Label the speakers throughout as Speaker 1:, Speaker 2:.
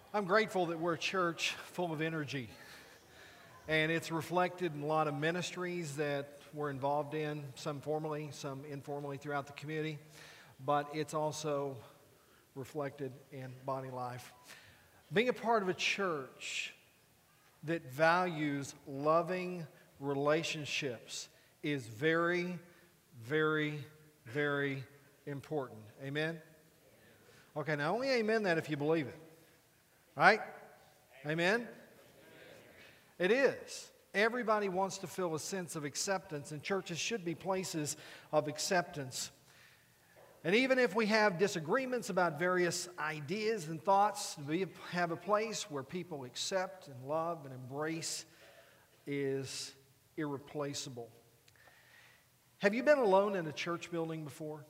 Speaker 1: I'm grateful that we're a church full of energy, and it's reflected in a lot of ministries that we're involved in, some formally, some informally throughout the community, but it's also reflected in body life. Being a part of a church that values loving relationships is very, very, very important. Amen? Okay, now only amen that if you believe it. Right? Amen? It is. Everybody wants to feel a sense of acceptance, and churches should be places of acceptance. And even if we have disagreements about various ideas and thoughts, we have a place where people accept and love and embrace is irreplaceable. Have you been alone in a church building before?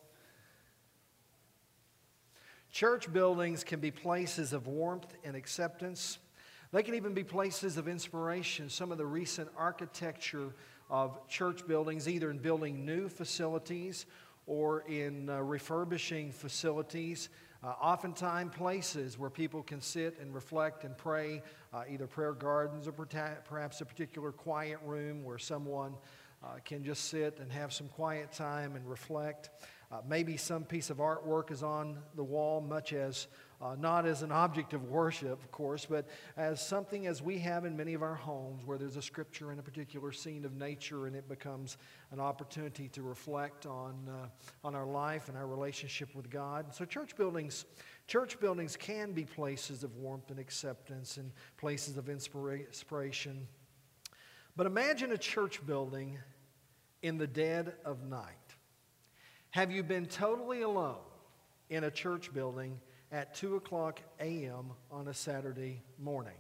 Speaker 1: Church buildings can be places of warmth and acceptance. They can even be places of inspiration. Some of the recent architecture of church buildings, either in building new facilities or in refurbishing facilities, oftentimes places where people can sit and reflect and pray, either prayer gardens or perhaps a particular quiet room where someone can just sit and have some quiet time and reflect. Maybe some piece of artwork is on the wall, much as, not as an object of worship, of course, but as something as we have in many of our homes where there's a scripture and a particular scene of nature, and it becomes an opportunity to reflect on our life and our relationship with God. So church buildings can be places of warmth and acceptance and places of inspiration. But imagine a church building in the dead of night. Have you been totally alone in a church building at 2 o'clock a.m. on a Saturday morning?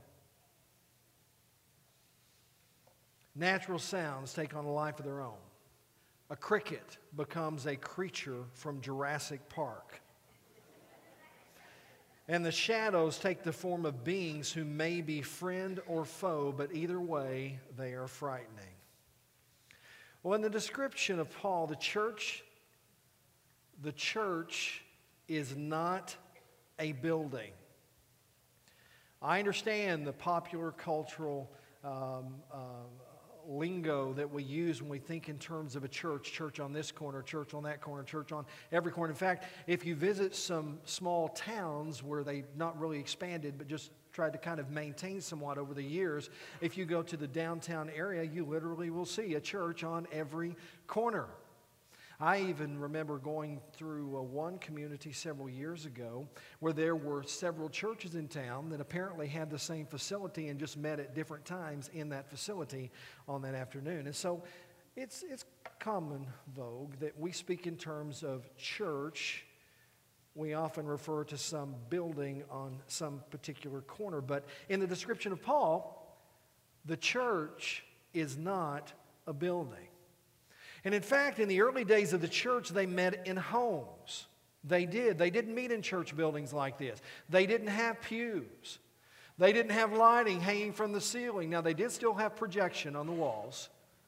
Speaker 1: Natural sounds take on a life of their own. A cricket becomes a creature from Jurassic Park. And the shadows take the form of beings who may be friend or foe, but either way, they are frightening. Well, in the description of Paul, the church is not a building. I understand the popular cultural lingo that we use when we think in terms of a church on this corner, church on that corner, church on every corner. In fact, if you visit some small towns where they've not really expanded but just tried to kind of maintain somewhat over the years, if you go to the downtown area, you literally will see a church on every corner. I even remember going through one community several years ago where there were several churches in town that apparently had the same facility and just met at different times in that facility on that afternoon. And so it's common vogue that we speak in terms of church. We often refer to some building on some particular corner. But in the description of Paul, the church is not a building. And in fact, in the early days of the church, they met in homes. They did. They didn't meet in church buildings like this. They didn't have pews. They didn't have lighting hanging from the ceiling. Now, they did still have projection on the walls.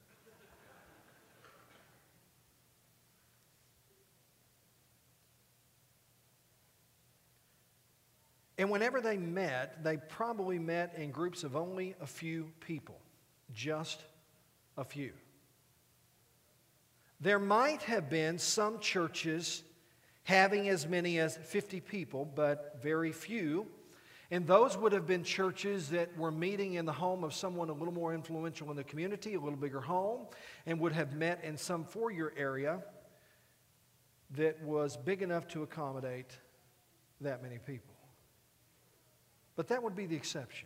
Speaker 1: And whenever they met, they probably met in groups of only a few people. Just a few. There might have been some churches having as many as 50 people, but very few. And those would have been churches that were meeting in the home of someone a little more influential in the community, a little bigger home, and would have met in some foyer area that was big enough to accommodate that many people. But that would be the exception.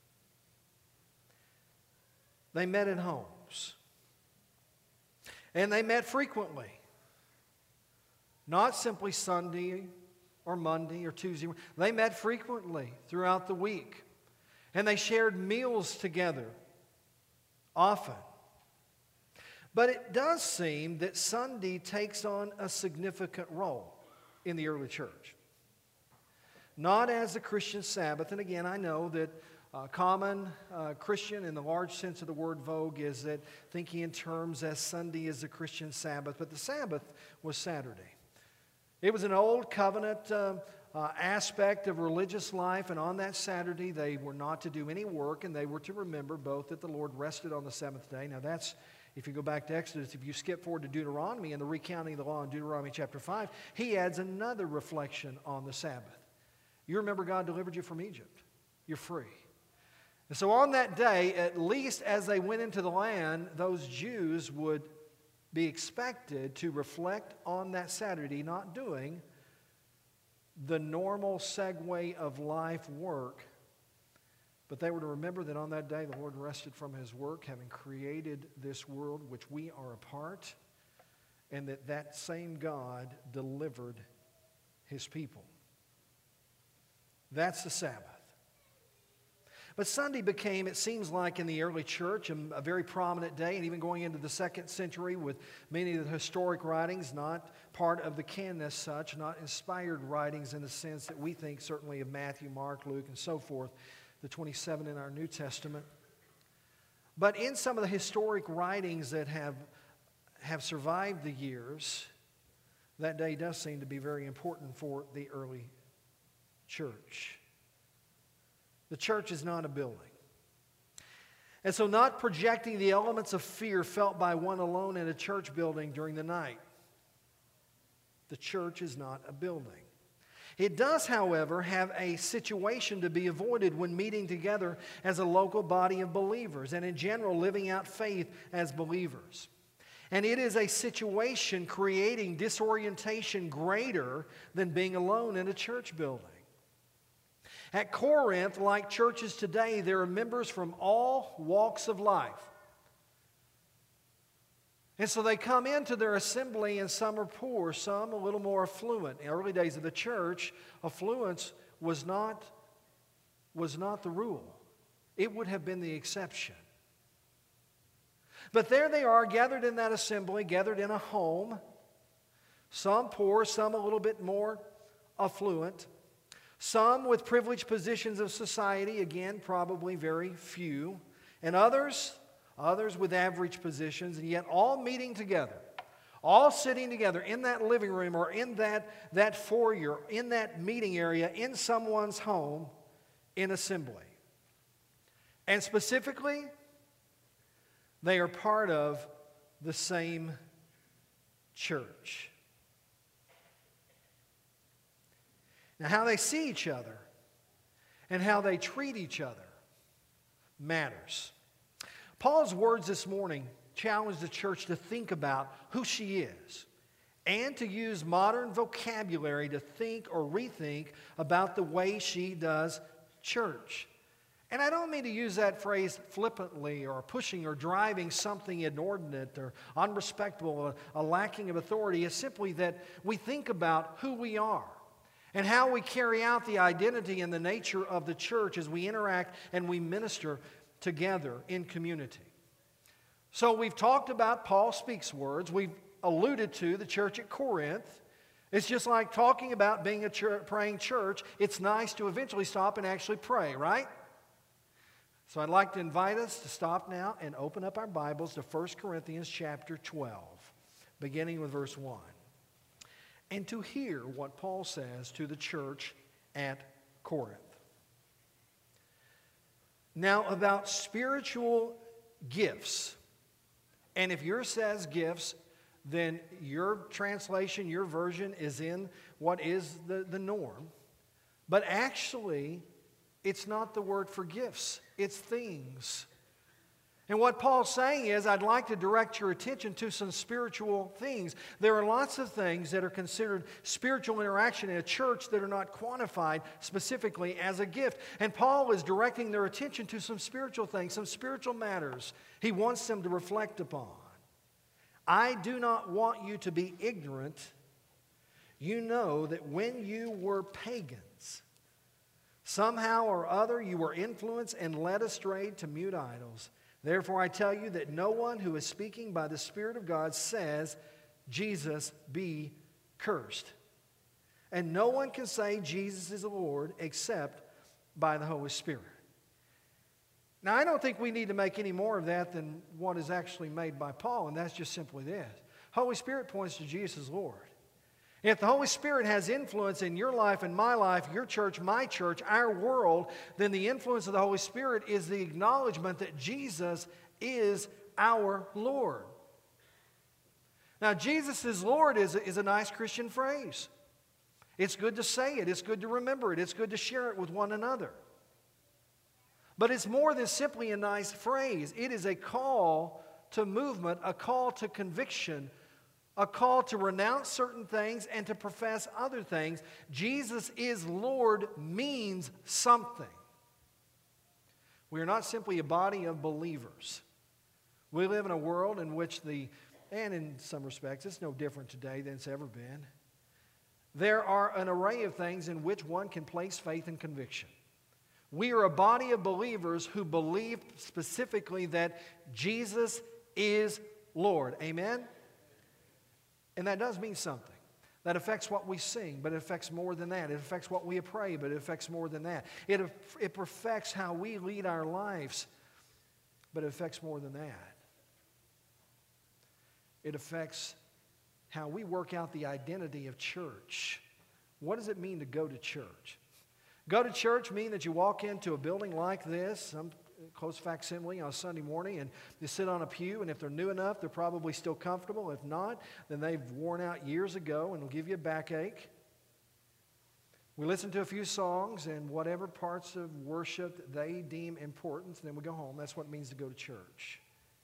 Speaker 1: They met in homes. And they met frequently. Not simply Sunday or Monday or Tuesday. They met frequently throughout the week. And they shared meals together often. But it does seem that Sunday takes on a significant role in the early church. Not as the Christian Sabbath. And again, I know that common Christian in the large sense of the word vogue is that thinking in terms as Sunday is the Christian Sabbath, but the Sabbath was Saturday. It was an old covenant aspect of religious life, and on that Saturday they were not to do any work, and they were to remember both that the Lord rested on the seventh day. Now that's, if you go back to Exodus, if you skip forward to Deuteronomy and the recounting of the law in Deuteronomy chapter 5, he adds another reflection on the Sabbath. You remember God delivered you from Egypt. You're free. And so on that day, at least as they went into the land, those Jews would be expected to reflect on that Saturday, not doing the normal segue of life work, but they were to remember that on that day the Lord rested from His work, having created this world which we are a part, and that that same God delivered His people. That's the Sabbath. But Sunday became, it seems like in the early church, a very prominent day, and even going into the 2nd century with many of the historic writings, not part of the canon as such, not inspired writings in the sense that we think certainly of Matthew, Mark, Luke, and so forth, the 27 in our New Testament. But in some of the historic writings that have survived the years, that day does seem to be very important for the early church. The church is not a building. And so not projecting the elements of fear felt by one alone in a church building during the night. The church is not a building. It does, however, have a situation to be avoided when meeting together as a local body of believers and in general living out faith as believers. And it is a situation creating disorientation greater than being alone in a church building. At Corinth, like churches today, there are members from all walks of life. And so they come into their assembly, and some are poor, some a little more affluent. In the early days of the church, affluence was not the rule. It would have been the exception. But there they are, gathered in that assembly, gathered in a home. Some poor, some a little bit more affluent. Some with privileged positions of society, again, probably very few. And others with average positions, and yet all meeting together, all sitting together in that living room or in that foyer, in that meeting area, in someone's home, in assembly. And specifically, they are part of the same church. Now, how they see each other and how they treat each other matters. Paul's words this morning challenge the church to think about who she is and to use modern vocabulary to think or rethink about the way she does church. And I don't mean to use that phrase flippantly or pushing or driving something inordinate or unrespectable, a lacking of authority. It's simply that we think about who we are and how we carry out the identity and the nature of the church as we interact and we minister together in community. So we've talked about Paul speaks words. We've alluded to the church at Corinth. It's just like talking about being a praying church. It's nice to eventually stop and actually pray, right? So I'd like to invite us to stop now and open up our Bibles to 1 Corinthians chapter 12, beginning with verse 1. And to hear what Paul says to the church at Corinth. Now, about spiritual gifts. And if yours says gifts, then your translation, your version is in what is the norm. But actually, it's not the word for gifts. It's things. And what Paul's saying is, I'd like to direct your attention to some spiritual things. There are lots of things that are considered spiritual interaction in a church that are not quantified specifically as a gift. And Paul is directing their attention to some spiritual things, some spiritual matters he wants them to reflect upon. I do not want you to be ignorant. You know that when you were pagans, somehow or other you were influenced and led astray to mute idols. Therefore, I tell you that no one who is speaking by the Spirit of God says, Jesus be cursed. And no one can say Jesus is the Lord except by the Holy Spirit. Now, I don't think we need to make any more of that than what is actually made by Paul, and that's just simply this. Holy Spirit points to Jesus as Lord. If the Holy Spirit has influence in your life and my life, your church, my church, our world, then the influence of the Holy Spirit is the acknowledgement that Jesus is our Lord. Now, Jesus is Lord is a nice Christian phrase. It's good to say it. It's good to remember it. It's good to share it with one another. But it's more than simply a nice phrase. It is a call to movement, a call to conviction, a call to renounce certain things and to profess other things. Jesus is Lord means something. We are not simply a body of believers. We live in a world in which and in some respects, it's no different today than it's ever been. There are an array of things in which one can place faith and conviction. We are a body of believers who believe specifically that Jesus is Lord. Amen? And that does mean something. That affects what we sing, but it affects more than that. It affects what we pray, but it affects more than that. It affects how we lead our lives, but it affects more than that. It affects how we work out the identity of church. What does it mean to go to church? Go to church mean that you walk into a building like this, some close facsimile on a Sunday morning, and you sit on a pew, and if they're new enough, they're probably still comfortable. If not, then they've worn out years ago and will give you a backache. We listen to a few songs and whatever parts of worship they deem important, and then we go home. That's what it means to go to church.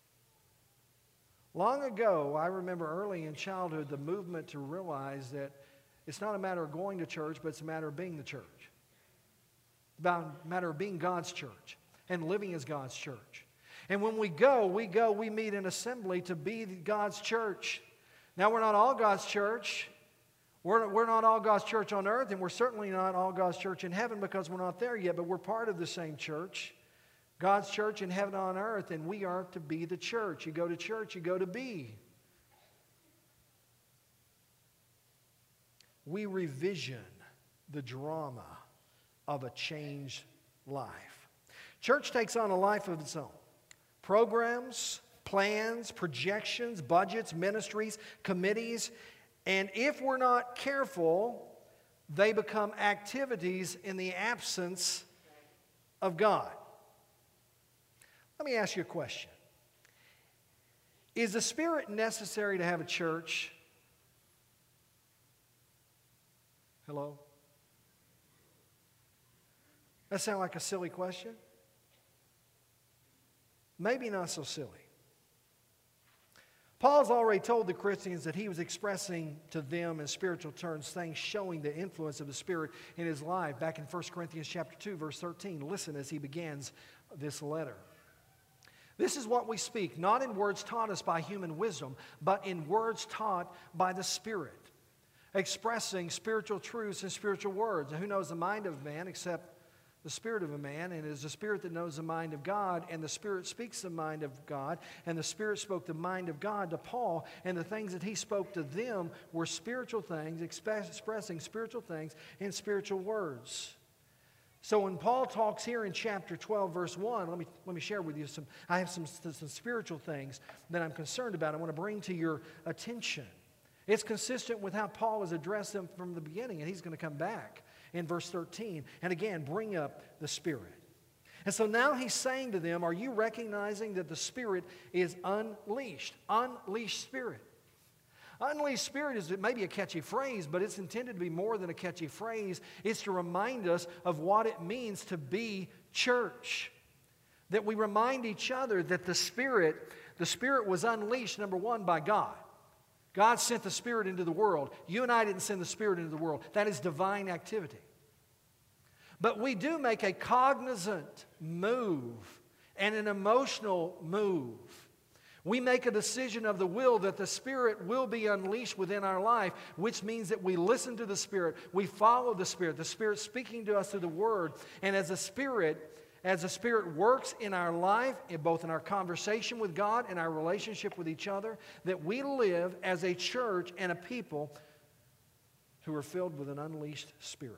Speaker 1: Long ago, I remember early in childhood the movement to realize that it's not a matter of going to church, but it's a matter of being the church. It's about a matter of being God's church and living as God's church. And when we meet in assembly to be God's church. Now, we're not all God's church. We're not all God's church on earth, and we're certainly not all God's church in heaven because we're not there yet, but we're part of the same church. God's church in heaven on earth, and we are to be the church. You go to church, you go to be. We revision the drama of a changed life. Church takes on a life of its own. Programs, plans, projections, budgets, ministries, committees, and if we're not careful, they become activities in the absence of God. Let me ask you a question. Is the Spirit necessary to have a church? Hello? That sound like a silly question? Maybe not so silly. Paul's already told the Christians that he was expressing to them in spiritual terms things showing the influence of the Spirit in his life. Back in 1 Corinthians chapter 2, verse 13, listen as he begins this letter. This is what we speak, not in words taught us by human wisdom, but in words taught by the Spirit, expressing spiritual truths and spiritual words. And who knows the mind of man except the spirit of a man? And it is the Spirit that knows the mind of God, and the Spirit speaks the mind of God, and the Spirit spoke the mind of God to Paul, and the things that he spoke to them were spiritual things, expressing spiritual things in spiritual words. So when Paul talks here in chapter 12, verse 1, let me share with you I have some spiritual things that I'm concerned about. I want to bring to your attention. It's consistent with how Paul has addressed them from the beginning, and he's going to come back in verse 13 and again bring up the Spirit. And so now he's saying to them, are you recognizing that the Spirit is unleashed? Unleashed Spirit. Unleashed Spirit is maybe a catchy phrase, but it's intended to be more than a catchy phrase. It's to remind us of what it means to be church. That we remind each other that the Spirit was unleashed, number one, by God. God sent the Spirit into the world. You and I didn't send the Spirit into the world. That is divine activity. But we do make a cognizant move and an emotional move. We make a decision of the will that the Spirit will be unleashed within our life, which means that we listen to the Spirit, we follow the Spirit speaking to us through the Word. And as the Spirit works in our life, both in our conversation with God and our relationship with each other, that we live as a church and a people who are filled with an unleashed Spirit.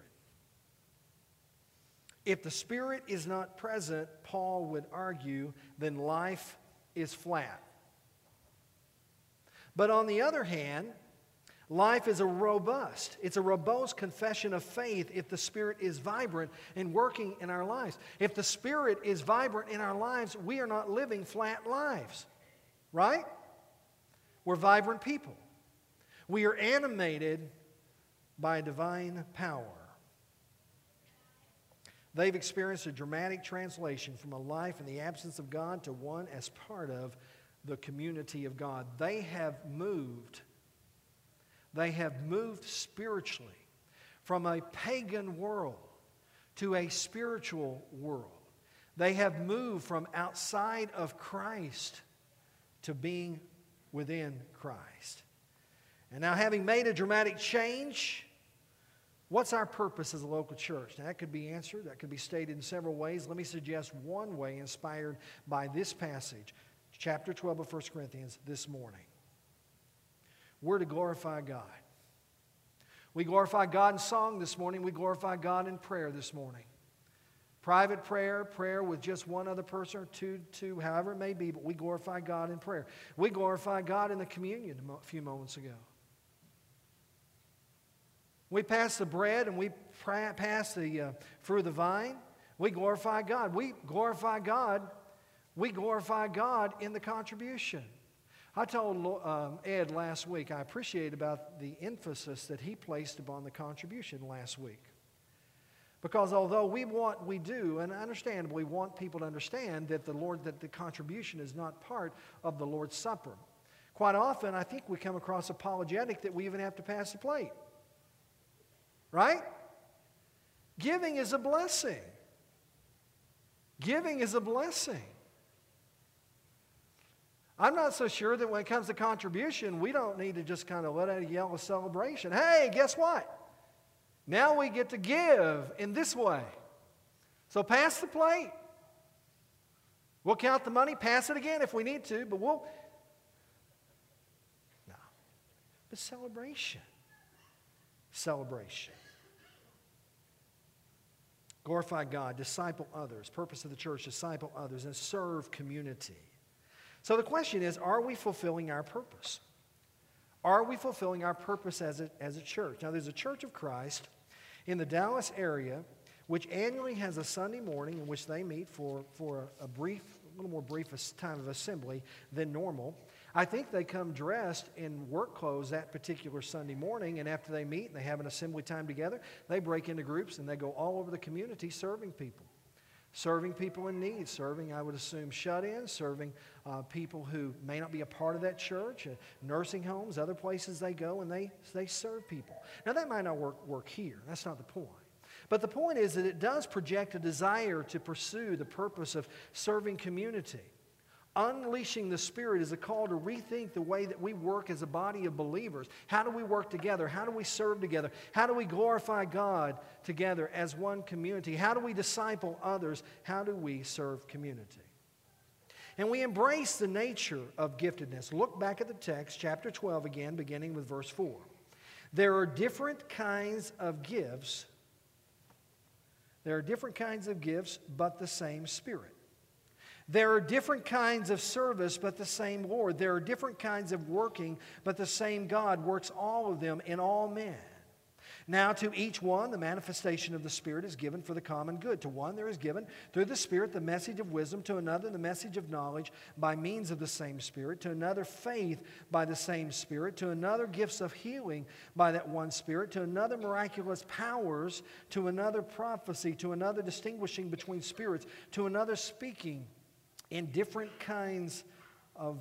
Speaker 1: If the Spirit is not present, Paul would argue, then life is flat. But on the other hand, Life is it's a robust confession of faith if the Spirit is vibrant and working in our lives. If the Spirit is vibrant in our lives, we are not living flat lives, right? We're vibrant people. We are animated by divine power. They've experienced a dramatic translation from a life in the absence of God to one as part of the community of God. They have moved spiritually from a pagan world to a spiritual world. They have moved from outside of Christ to being within Christ. And now, having made a dramatic change, what's our purpose as a local church? Now, that could be answered. That could be stated in several ways. Let me suggest one way inspired by this passage, chapter 12 of 1 Corinthians, this morning. We're to glorify God. We glorify God in song this morning. We glorify God in prayer this morning. Private prayer, prayer with just one other person, or two, however it may be, but we glorify God in prayer. We glorify God in the communion a few moments ago. We pass the bread and we pass the fruit of the vine. We glorify God. We glorify God. We glorify God in the contribution. I told Ed last week I appreciate about the emphasis that he placed upon the contribution last week. Because although we do, and understandably want people to understand that the contribution is not part of the Lord's Supper. Quite often, I think we come across apologetic that we even have to pass the plate. Right? Giving is a blessing. Giving is a blessing. I'm not so sure that when it comes to contribution, we don't need to just kind of let out a yell of celebration. Hey, guess what? Now we get to give in this way. So pass the plate. We'll count the money, pass it again if we need to, but no. But celebration. Celebration. Glorify God, disciple others. Purpose of the church, disciple others, and serve community. So the question is, are we fulfilling our purpose? Are we fulfilling our purpose as a church? Now, there's a Church of Christ in the Dallas area which annually has a Sunday morning in which they meet for a little more brief time of assembly than normal. I think they come dressed in work clothes that particular Sunday morning, and after they meet and they have an assembly time together, they break into groups and they go all over the community serving people. Serving people in need, serving, I would assume, shut-ins, serving people who may not be a part of that church, nursing homes, other places they go, and they serve people. Now, that might not work here. That's not the point. But the point is that it does project a desire to pursue the purpose of serving community. Unleashing the Spirit is a call to rethink the way that we work as a body of believers. How do we work together? How do we serve together? How do we glorify God together as one community? How do we disciple others? How do we serve community? And we embrace the nature of giftedness. Look back at the text, chapter 12 again, beginning with verse 4. There are different kinds of gifts. There are different kinds of gifts, but the same Spirit. There are different kinds of service, but the same Lord. There are different kinds of working, but the same God works all of them in all men. Now to each one, the manifestation of the Spirit is given for the common good. To one there is given through the Spirit the message of wisdom, to another the message of knowledge by means of the same Spirit, to another faith by the same Spirit, to another gifts of healing by that one Spirit, to another miraculous powers, to another prophecy, to another distinguishing between spirits, to another speaking in different kinds of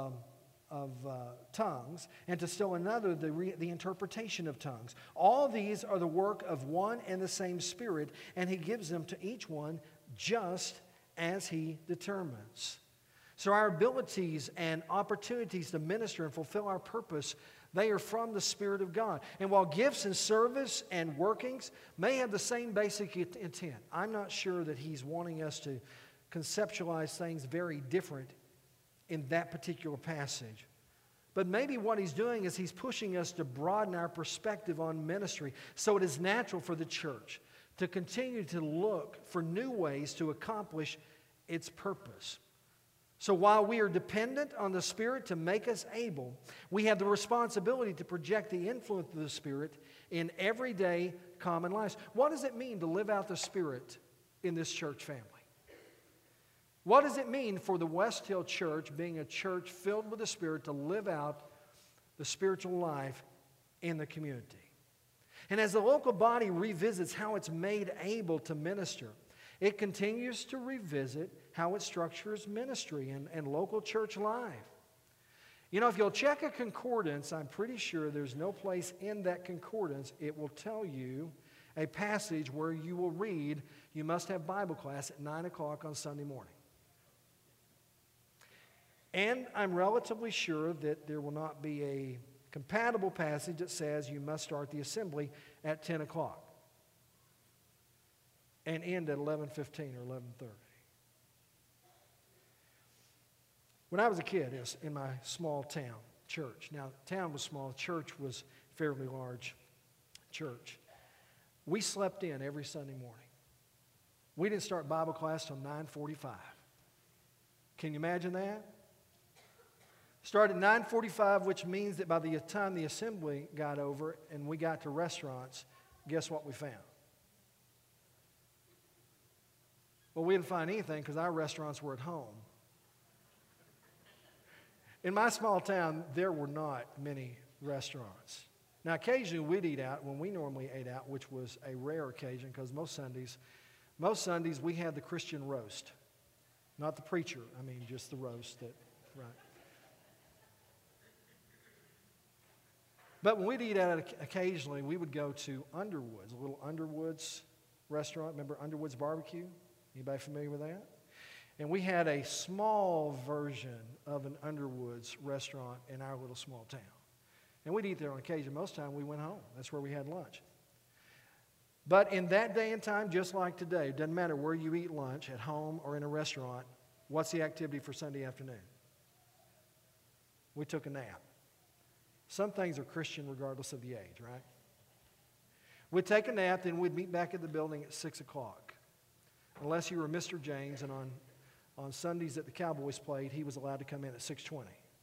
Speaker 1: tongues, and to still another the interpretation of tongues. All these are the work of one and the same Spirit, and He gives them to each one just as He determines. So our abilities and opportunities to minister and fulfill our purpose, they are from the Spirit of God. And while gifts and service and workings may have the same basic intent, I'm not sure that He's wanting us to conceptualize things very different in that particular passage. But maybe what He's doing is He's pushing us to broaden our perspective on ministry, so it is natural for the church to continue to look for new ways to accomplish its purpose. So while we are dependent on the Spirit to make us able, we have the responsibility to project the influence of the Spirit in everyday common lives. What does it mean to live out the Spirit in this church family? What does it mean for the West Hill Church, being a church filled with the Spirit, to live out the spiritual life in the community? And as the local body revisits how it's made able to minister, it continues to revisit how it structures ministry and local church life. You know, if you'll check a concordance, I'm pretty sure there's no place in that concordance it will tell you a passage where you will read, you must have Bible class at 9 o'clock on Sunday morning. And I'm relatively sure that there will not be a compatible passage that says you must start the assembly at 10 o'clock and end at 11:15 or 11:30. When I was a kid, it was in my small town church. Now, the town was small. The church was a fairly large church. We slept in every Sunday morning. We didn't start Bible class till 9:45. Can you imagine that? Started at 9:45, which means that by the time the assembly got over and we got to restaurants, guess what we found? Well, we didn't find anything because our restaurants were at home. In my small town, there were not many restaurants. Now, occasionally we'd eat out when we normally ate out, which was a rare occasion because most Sundays we had the Christian roast. Not the preacher, I mean just the roast. Right. But when we'd eat out occasionally, we would go to Underwoods, a little Underwoods restaurant. Remember Underwoods Barbecue? Anybody familiar with that? And we had a small version of an Underwoods restaurant in our little small town. And we'd eat there on occasion. Most of the time we went home. That's where we had lunch. But in that day and time, just like today, it doesn't matter where you eat lunch, at home or in a restaurant, what's the activity for Sunday afternoon? We took a nap. Some things are Christian regardless of the age, right? We'd take a nap, then we'd meet back at the building at 6 o'clock. Unless you were Mr. James, and on Sundays that the Cowboys played, he was allowed to come in at 6:20.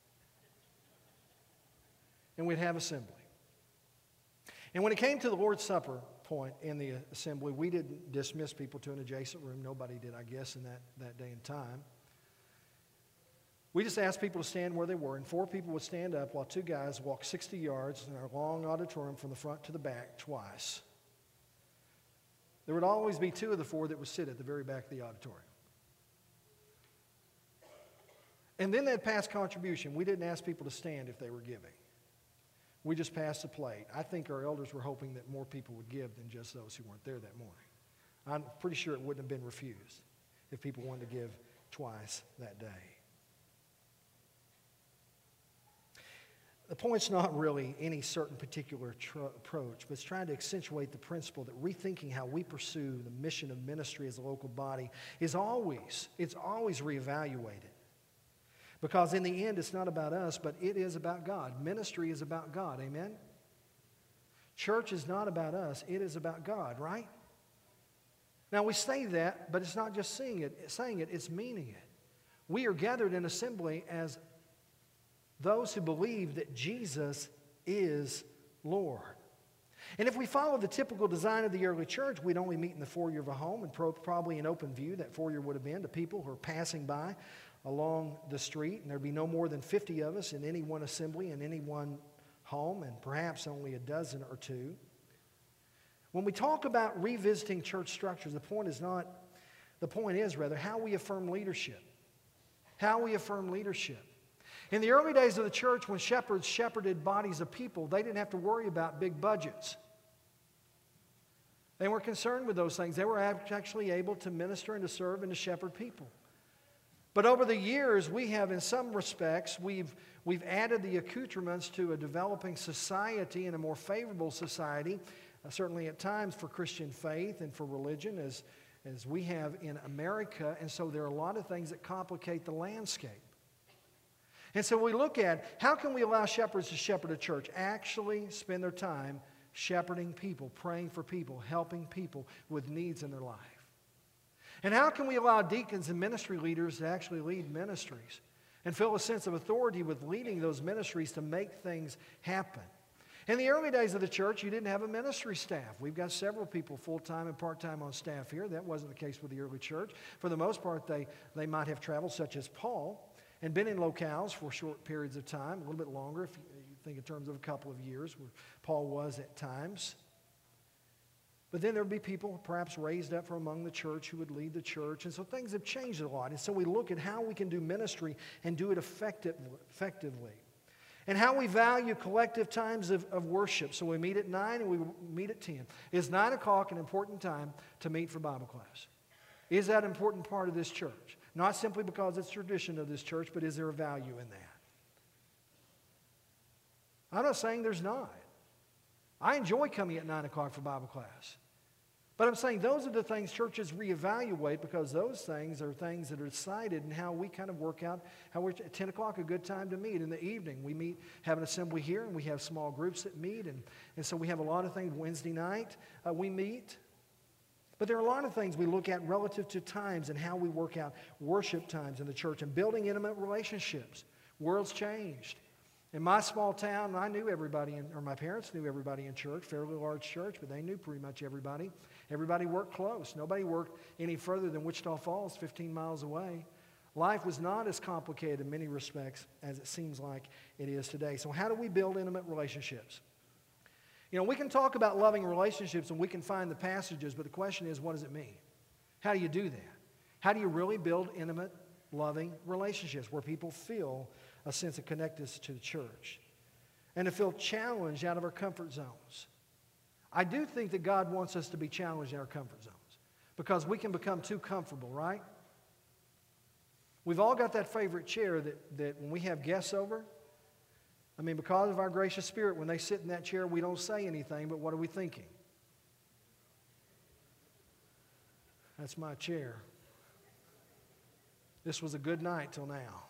Speaker 1: And we'd have assembly. And when it came to the Lord's Supper point in the assembly, we didn't dismiss people to an adjacent room. Nobody did, I guess, in that day and time. We just asked people to stand where they were, and 4 people would stand up while 2 guys walked 60 yards in our long auditorium from the front to the back twice. There would always be 2 of the 4 that would sit at the very back of the auditorium. And then they'd pass contribution. We didn't ask people to stand if they were giving. We just passed the plate. I think our elders were hoping that more people would give than just those who weren't there that morning. I'm pretty sure it wouldn't have been refused if people wanted to give twice that day. The point's not really any certain particular approach, but it's trying to accentuate the principle that rethinking how we pursue the mission of ministry as a local body is always reevaluated. Because in the end, it's not about us, but it is about God. Ministry is about God, amen? Church is not about us, it is about God, right? Now we say that, but it's not just saying it, it's meaning it. We are gathered in assembly as those who believe that Jesus is Lord. And if we follow the typical design of the early church, we'd only meet in the foyer of a home, and probably in open view that foyer would have been to people who are passing by along the street, and there'd be no more than 50 of us in any one assembly, in any one home, and perhaps only a dozen or 2. When we talk about revisiting church structures, the point is how we affirm leadership. How we affirm leadership. In the early days of the church, when shepherds shepherded bodies of people, they didn't have to worry about big budgets. They weren't concerned with those things. They were actually able to minister and to serve and to shepherd people. But over the years, we have, in some respects, we've added the accoutrements to a developing society and a more favorable society, certainly at times for Christian faith and for religion, as we have in America. And so there are a lot of things that complicate the landscape. And so we look at how can we allow shepherds to shepherd a church, actually spend their time shepherding people, praying for people, helping people with needs in their life. And how can we allow deacons and ministry leaders to actually lead ministries and feel a sense of authority with leading those ministries to make things happen? In the early days of the church, you didn't have a ministry staff. We've got several people full-time and part-time on staff here. That wasn't the case with the early church. For the most part, they might have traveled, such as Paul, and been in locales for short periods of time, a little bit longer, if you think in terms of a couple of years, where Paul was at times. But then there would be people perhaps raised up from among the church who would lead the church. And so things have changed a lot. And so we look at how we can do ministry and do it effectively. And how we value collective times of worship. So we meet at 9 and we meet at 10. Is 9 o'clock an important time to meet for Bible class? Is that an important part of this church? Not simply because it's tradition of this church, but is there a value in that? I'm not saying there's not. I enjoy coming at 9 o'clock for Bible class. But I'm saying those are the things churches reevaluate, because those things are things that are decided in how we kind of work out how we're at 10 o'clock a good time to meet. In the evening, we meet, have an assembly here, and we have small groups that meet. And so we have a lot of things. Wednesday night, we meet. But there are a lot of things we look at relative to times and how we work out worship times in the church and building intimate relationships. World's changed. In my small town, I knew everybody, or my parents knew everybody in church, fairly large church, but they knew pretty much everybody. Everybody worked close. Nobody worked any further than Wichita Falls, 15 miles away. Life was not as complicated in many respects as it seems like it is today. So how do we build intimate relationships? You know, we can talk about loving relationships and we can find the passages, but the question is, what does it mean? How do you do that? How do you really build intimate, loving relationships where people feel a sense of connectedness to the church and to feel challenged out of our comfort zones? I do think that God wants us to be challenged in our comfort zones because we can become too comfortable, right? We've all got that favorite chair that when we have guests over, I mean, because of our gracious spirit, when they sit in that chair, we don't say anything, but what are we thinking? That's my chair. This was a good night till now.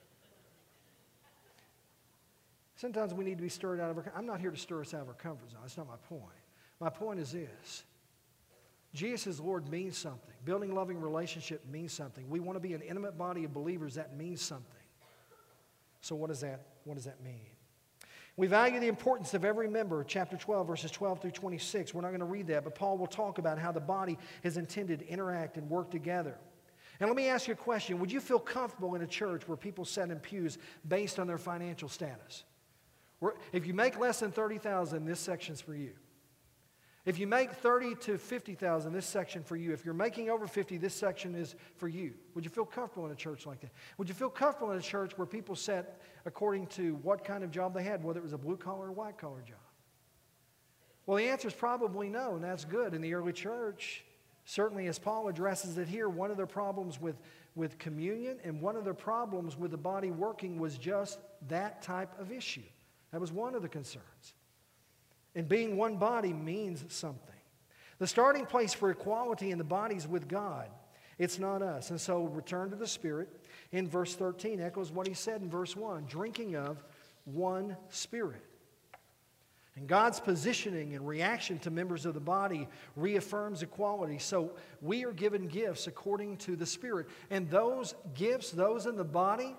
Speaker 1: Sometimes we need to be stirred out of our... I'm not here to stir us out of our comfort zone. That's not my point. My point is this. Jesus as Lord means something. Building loving relationship means something. We want to be an intimate body of believers. That means something. So what does that mean? We value the importance of every member. Chapter 12, verses 12 through 26. We're not going to read that, but Paul will talk about how the body is intended to interact and work together. And let me ask you a question. Would you feel comfortable in a church where people sit in pews based on their financial status? If you make less than $30,000, this section's for you. If you make $30,000 to $50,000, this section for you. If you're making over $50,000, this section is for you. Would you feel comfortable in a church like that? Would you feel comfortable in a church where people sat according to what kind of job they had, whether it was a blue-collar or white-collar job? Well, the answer is probably no, and that's good. In the early church, certainly as Paul addresses it here, one of their problems with communion and one of their problems with the body working was just that type of issue. That was one of the concerns. And being one body means something. The starting place for equality in the body is with God. It's not us. And so return to the Spirit in verse 13 echoes what he said in verse 1, drinking of one Spirit. And God's positioning and reaction to members of the body reaffirms equality. So we are given gifts according to the Spirit. And those gifts, those in the body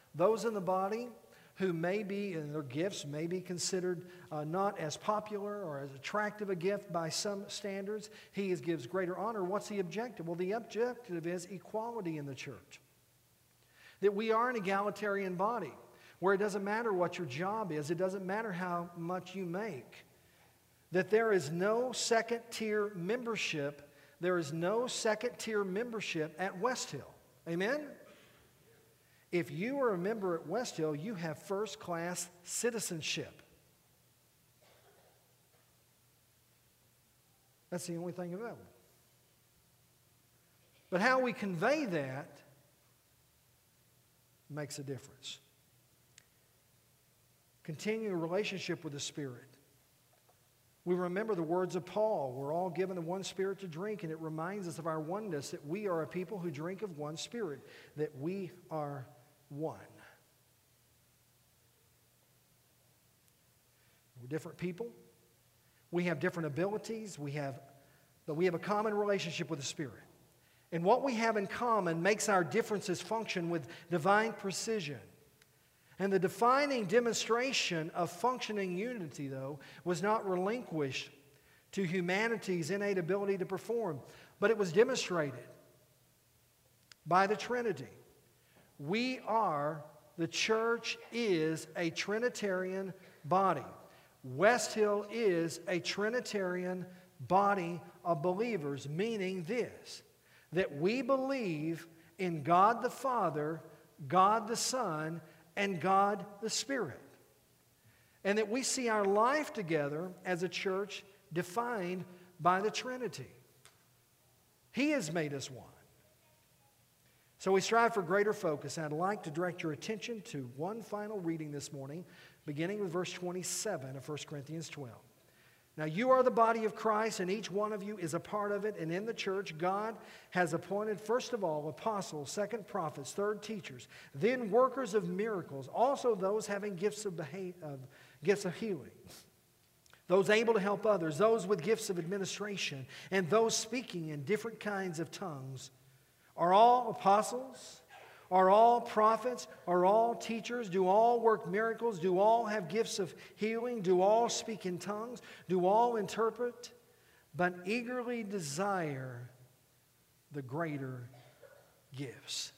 Speaker 1: who may be, and their gifts may be considered not as popular or as attractive a gift by some standards. He gives greater honor. What's the objective? Well, the objective is equality in the church. That we are an egalitarian body where it doesn't matter what your job is. It doesn't matter how much you make. That there is no second-tier membership. There is no second-tier membership at West Hill. Amen? If you are a member at West Hill, you have first-class citizenship. That's the only thing available. But how we convey that makes a difference. Continuing a relationship with the Spirit. We remember the words of Paul. We're all given the one Spirit to drink, and it reminds us of our oneness, that we are a people who drink of one Spirit, that we are one. We're different people. We have different abilities. But we have a common relationship with the Spirit. And what we have in common makes our differences function with divine precision. And the defining demonstration of functioning unity, though, was not relinquished to humanity's innate ability to perform, but it was demonstrated by the Trinity. The church is a Trinitarian body. West Hill is a Trinitarian body of believers, meaning this, that we believe in God the Father, God the Son, and God the Spirit. And that we see our life together as a church defined by the Trinity. He has made us one. So we strive for greater focus. And I'd like to direct your attention to one final reading this morning, beginning with verse 27 of 1 Corinthians 12. Now you are the body of Christ, and each one of you is a part of it. And in the church, God has appointed, first of all, apostles, second prophets, third teachers, then workers of miracles, also those having gifts of healing, those able to help others, those with gifts of administration, and those speaking in different kinds of tongues. Are all apostles? Are all prophets? Are all teachers? Do all work miracles? Do all have gifts of healing? Do all speak in tongues? Do all interpret? But eagerly desire the greater gifts.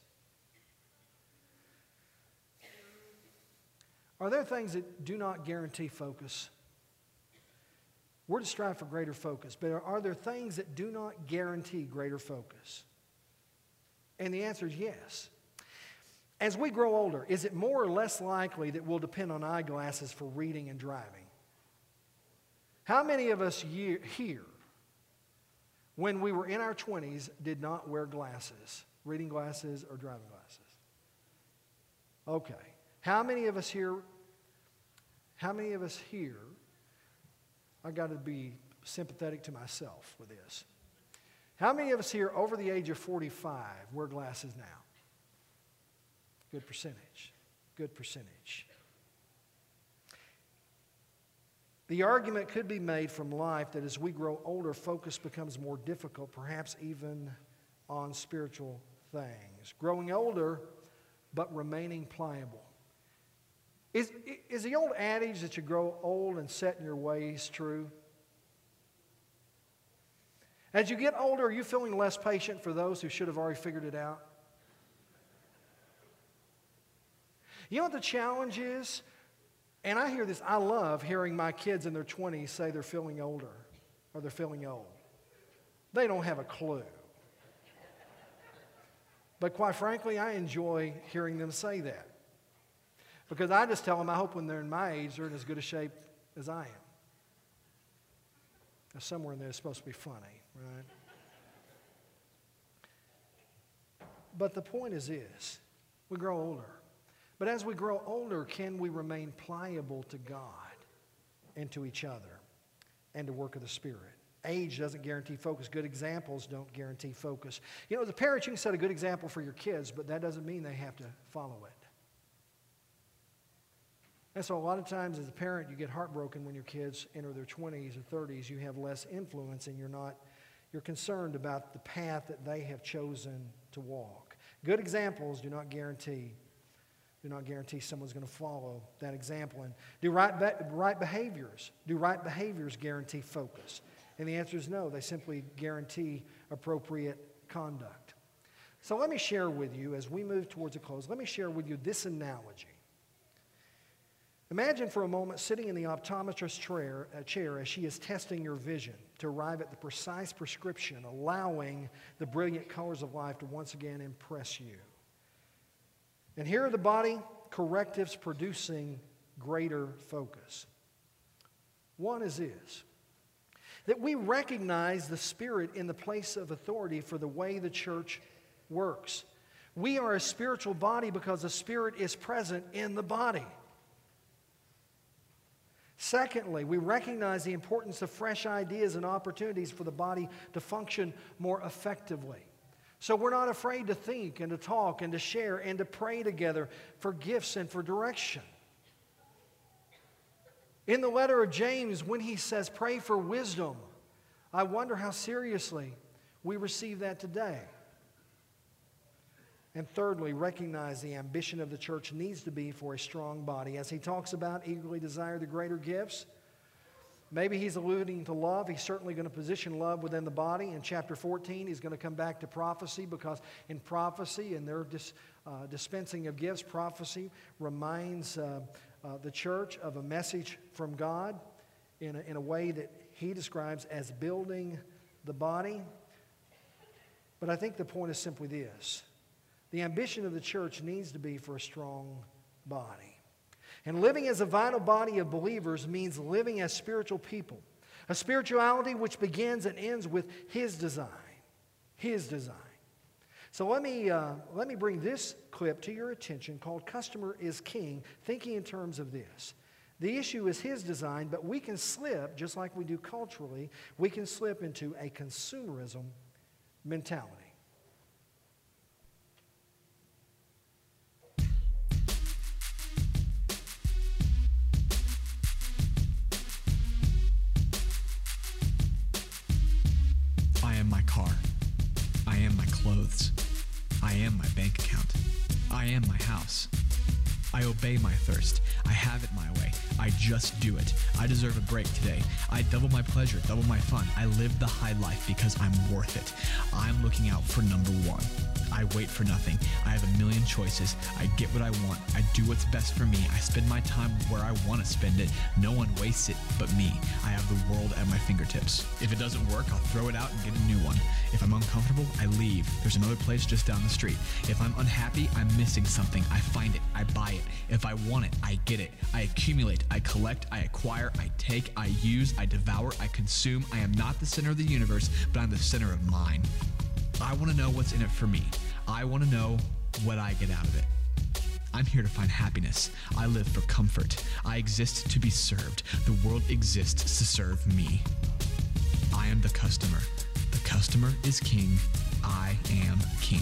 Speaker 1: Are there things that do not guarantee focus? We're to strive for greater focus, but are there things that do not guarantee greater focus? And the answer is yes. As we grow older, is it more or less likely that we'll depend on eyeglasses for reading and driving? How many of us here, when we were in our 20s, did not wear glasses, reading glasses or driving glasses? Okay. How many of us here, I got to be sympathetic to myself with this. How many of us here over the age of 45 wear glasses now? Good percentage. Good percentage. The argument could be made from life that as we grow older, focus becomes more difficult, perhaps even on spiritual things. Growing older, but remaining pliable. Is the old adage that you grow old and set in your ways true? As you get older, are you feeling less patient for those who should have already figured it out? You know what the challenge is? And I hear this, I love hearing my kids in their 20s say they're feeling older or they're feeling old. They don't have a clue. But quite frankly, I enjoy hearing them say that. Because I just tell them, I hope when they're in my age, they're in as good a shape as I am. Now, somewhere in there it's supposed to be funny, right? But the point is this, we grow older. But as we grow older, can we remain pliable to God and to each other and to work of the Spirit? Age doesn't guarantee focus. Good examples don't guarantee focus. You know, as a parent, you can set a good example for your kids, but that doesn't mean they have to follow it. And so a lot of times as a parent, you get heartbroken when your kids enter their 20s or 30s. You have less influence and you're concerned about the path that they have chosen to walk. Good examples do not guarantee someone's going to follow that example. And do right behaviors guarantee focus? And the answer is no. They simply guarantee appropriate conduct. So let me share with you, as we move towards a close, let me share with you this analogy. Imagine for a moment sitting in the optometrist's chair as she is testing your vision to arrive at the precise prescription, allowing the brilliant colors of life to once again impress you. And here are the body correctives producing greater focus. One is this, that we recognize the Spirit in the place of authority for the way the church works. We are a spiritual body because the Spirit is present in the body. Secondly, we recognize the importance of fresh ideas and opportunities for the body to function more effectively. So we're not afraid to think and to talk and to share and to pray together for gifts and for direction. In the letter of James, when he says, pray for wisdom, I wonder how seriously we receive that today. And thirdly, recognize the ambition of the church needs to be for a strong body. As he talks about eagerly desire the greater gifts, maybe he's alluding to love. He's certainly going to position love within the body. In chapter 14, he's going to come back to prophecy, because in prophecy and their dispensing of gifts, prophecy reminds the church of a message from God in a way that he describes as building the body. But I think the point is simply this. The ambition of the church needs to be for a strong body. And living as a vital body of believers means living as spiritual people. A spirituality which begins and ends with His design. His design. So let me bring this clip to your attention called Customer is King, thinking in terms of this. The issue is His design, but we can slip, just like we do culturally, we can slip into a consumerism mentality.
Speaker 2: I am my car. I am my clothes. I am my bank account. I am my house. I obey my thirst. I have it my way. I just do it. I deserve a break today. I double my pleasure, double my fun. I live the high life because I'm worth it. I'm looking out for number one. I wait for nothing. I have a million choices. I get what I want. I do what's best for me. I spend my time where I want to spend it. No one wastes it but me. I have the world at my fingertips. If it doesn't work, I'll throw it out and get a new one. If I'm uncomfortable, I leave. There's another place just down the street. If I'm unhappy, I'm missing something. I find it. I buy it. If I want it, I get it. I accumulate. I collect. I acquire. I take. I use. I devour. I consume. I am not the center of the universe, but I'm the center of mine. I want to know what's in it for me. I want to know what I get out of it. I'm here to find happiness. I live for comfort. I exist to be served. The world exists to serve me. I am the customer. The customer is king. I am king.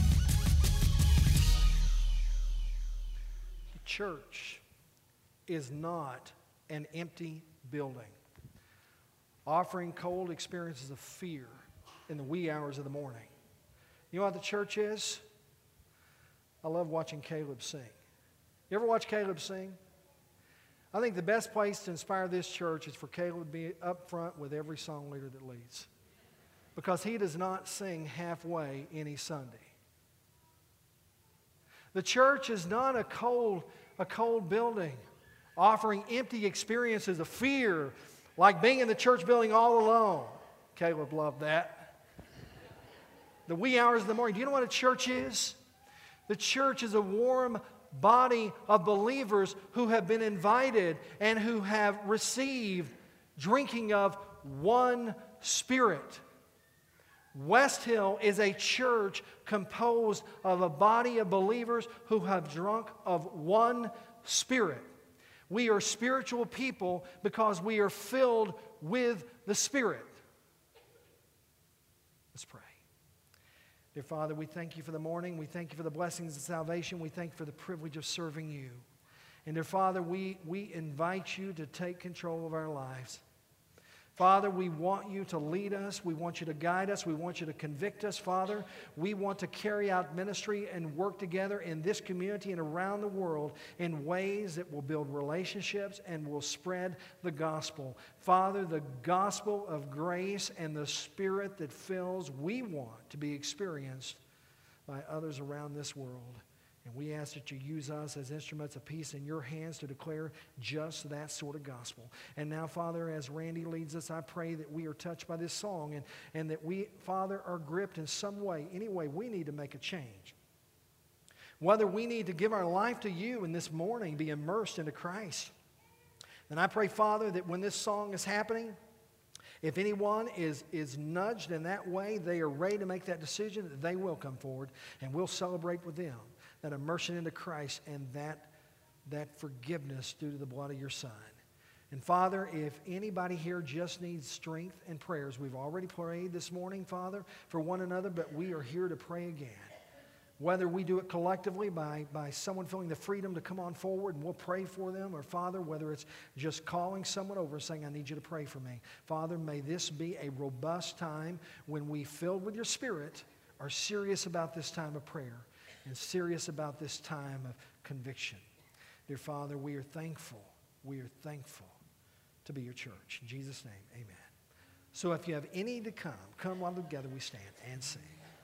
Speaker 1: The church is not an empty building, offering cold experiences of fear in the wee hours of the morning. You know what the church is? I love watching Caleb sing. You ever watch Caleb sing? I think the best place to inspire this church is for Caleb to be up front with every song leader that leads, because he does not sing halfway any Sunday. The church is not a cold building offering empty experiences of fear, like being in the church building all alone. Caleb loved that. The wee hours of the morning. Do you know what a church is? The church is a warm body of believers who have been invited and who have received drinking of one Spirit. West Hill is a church composed of a body of believers who have drunk of one Spirit. We are spiritual people because we are filled with the Spirit. Let's pray. Dear Father, we thank you for the morning. We thank you for the blessings of salvation. We thank you for the privilege of serving you. And dear Father, we invite you to take control of our lives. Father, we want you to lead us. We want you to guide us. We want you to convict us, Father. We want to carry out ministry and work together in this community and around the world in ways that will build relationships and will spread the gospel. Father, the gospel of grace and the Spirit that fills, we want to be experienced by others around this world. And we ask that you use us as instruments of peace in your hands to declare just that sort of gospel. And now, Father, as Randy leads us, I pray that we are touched by this song and that we, Father, are gripped in some way. Anyway, we need to make a change. Whether we need to give our life to you in this morning, be immersed into Christ. And I pray, Father, that when this song is happening, if anyone is nudged in that way, they are ready to make that decision, that they will come forward and we'll celebrate with them that immersion into Christ and that forgiveness due to the blood of your Son. And Father, if anybody here just needs strength and prayers, we've already prayed this morning, Father, for one another, but we are here to pray again. Whether we do it collectively by someone feeling the freedom to come on forward and we'll pray for them, or Father, whether it's just calling someone over saying, I need you to pray for me. Father, may this be a robust time when we, filled with your Spirit, are serious about this time of prayer. and serious about this time of conviction. Dear Father, we are thankful. We are thankful to be your church. In Jesus' name, amen. So if you have any to come while together we stand and sing.